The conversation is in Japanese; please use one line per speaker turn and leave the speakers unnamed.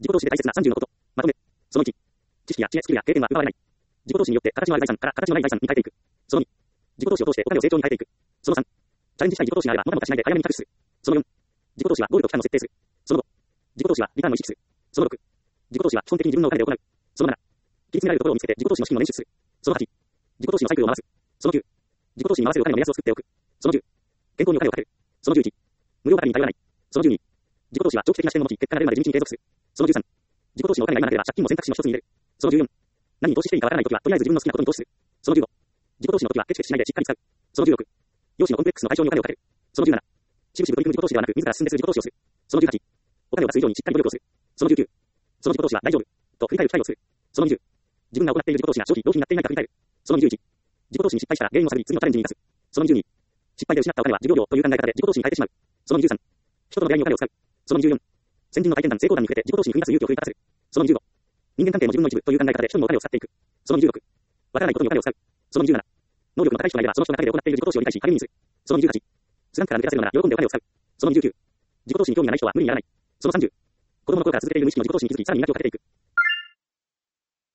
自己投資で大切な30のこと。まとめ。その1。知識や知恵、スキルや経験は奪われない。自己投資によって形のある財産から形のない財産に変えていく。その2。自己投資を通してお金を成長に変えていく。その3。チャレンジしたい自己投資があれば、もたもたしないで早めに着手する。その4。自己投資はゴールと期間を設定する。その5。自己投資はリターンを意識する。その6。自己投資は基本的に自分のお金で行う。その7。規律になるところを見つけて自己投資の資金を捻出する。その8。自己投資のサイクルを回す。その9。自己投資に回せるお金の目安を作っておく。その10。健康にお金をかける。その11。無料ばかりに頼らない。その12。自己投資は長期的な視点を持ち、結果が出るまで地道に継続する。その13。自己投資のお金が今なければ借金も選択肢の一つに入れる。その14。何に投資していいかわからないときは、とりあえず自分の好きなことに投資する。その15。自己投資のときはケチケチしないでしっかり使う。その16。容姿のコンプレックスの解消にお金をかける。その17。しぶしぶ取り組む自己投資ではなく、自ら進んでする自己投資をする。その18。お金を出す以上にしっかり努力をする。その19。その自己投資は大丈夫。と振り返る機会をする。その20。自分が行っている自己投資が消費、浪費になっていないか振り返る。その21。自己投資に失敗したら原因を探り、次のチャレンジに生かす。その22。失敗で失ったお金は授業料という考え方で自己投資に変えてしまう。その23。人との出会いにお金を使う。その24。先人の体験談、成功談に触れて自己投資に踏み出す勇気を奮い立たせる。その25。人間関係も自分の一部という考え方で人にもお金を使っていく。その26。わからないことにお金を使う。その27。能力の高い人がいればその人が陰で行っている自己投資を理解し励みにする。その28。スランプから抜け出せるなら喜んでお金を使う。その29。自己投資に興味がない人は無理にならない。その30。子供の頃から続けている無意識の自己投資に気づき、さらに磨きをかけていく。